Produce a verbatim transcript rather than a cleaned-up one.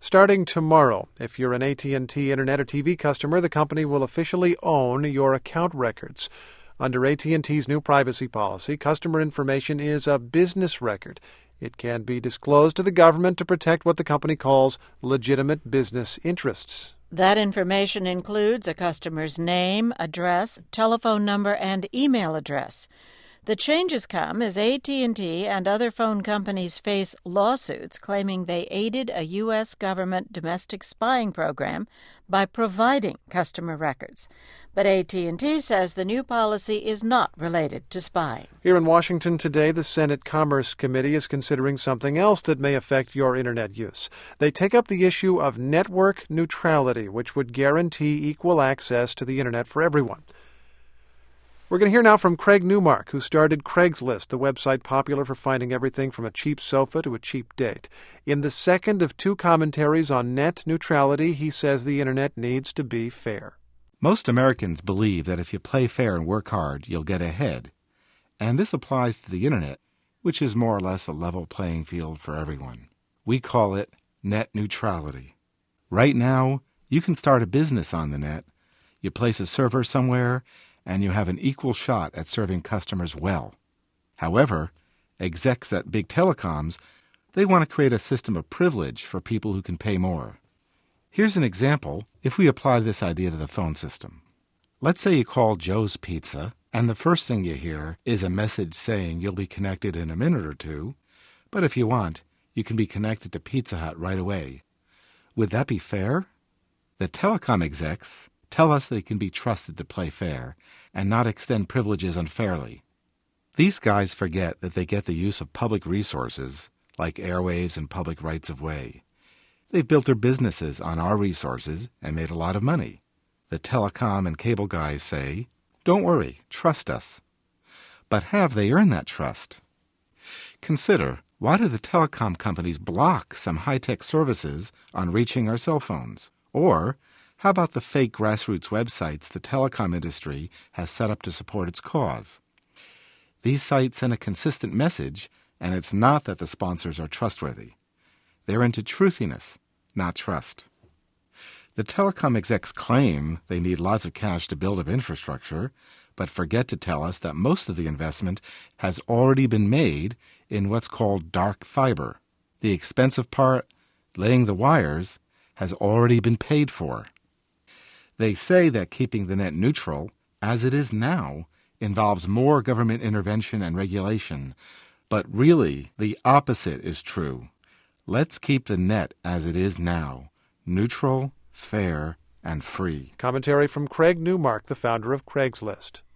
Starting tomorrow, if you're an A T and T Internet or T V customer, the company will officially own your account records. Under A T and T's new privacy policy, customer information is a business record. It can be disclosed to the government to protect what the company calls legitimate business interests. That information includes a customer's name, address, telephone number, and email address. The changes come as A T and T and other phone companies face lawsuits claiming they aided a U S government domestic spying program by providing customer records. But A T and T says the new policy is not related to spying. Here in Washington today, the Senate Commerce Committee is considering something else that may affect your Internet use. They take up the issue of network neutrality, which would guarantee equal access to the Internet for everyone. We're going to hear now from Craig Newmark, who started Craigslist, the website popular for finding everything from a cheap sofa to a cheap date. In the second of two commentaries on net neutrality, he says the Internet needs to be fair. Most Americans believe that if you play fair and work hard, you'll get ahead. And this applies to the Internet, which is more or less a level playing field for everyone. We call it net neutrality. Right now, you can start a business on the net. You place a server somewhere, and you have an equal shot at serving customers well. However, execs at big telecoms, they want to create a system of privilege for people who can pay more. Here's an example if we apply this idea to the phone system. Let's say you call Joe's Pizza, and the first thing you hear is a message saying you'll be connected in a minute or two, but if you want, you can be connected to Pizza Hut right away. Would that be fair? The telecom execs tell us they can be trusted to play fair and not extend privileges unfairly. These guys forget that they get the use of public resources, like airwaves and public rights-of-way. They've built their businesses on our resources and made a lot of money. The telecom and cable guys say, "Don't worry, trust us." But have they earned that trust? Consider, why do the telecom companies block some high-tech services on reaching our cell phones? Or how about the fake grassroots websites the telecom industry has set up to support its cause? These sites send a consistent message, and it's not that the sponsors are trustworthy. They're into truthiness, not trust. The telecom execs claim they need lots of cash to build up infrastructure, but forget to tell us that most of the investment has already been made in what's called dark fiber. The expensive part, laying the wires, has already been paid for. They say that keeping the net neutral, as it is now, involves more government intervention and regulation, but really the opposite is true. Let's keep the net as it is now, neutral, fair, and free. Commentary from Craig Newmark, the founder of Craigslist.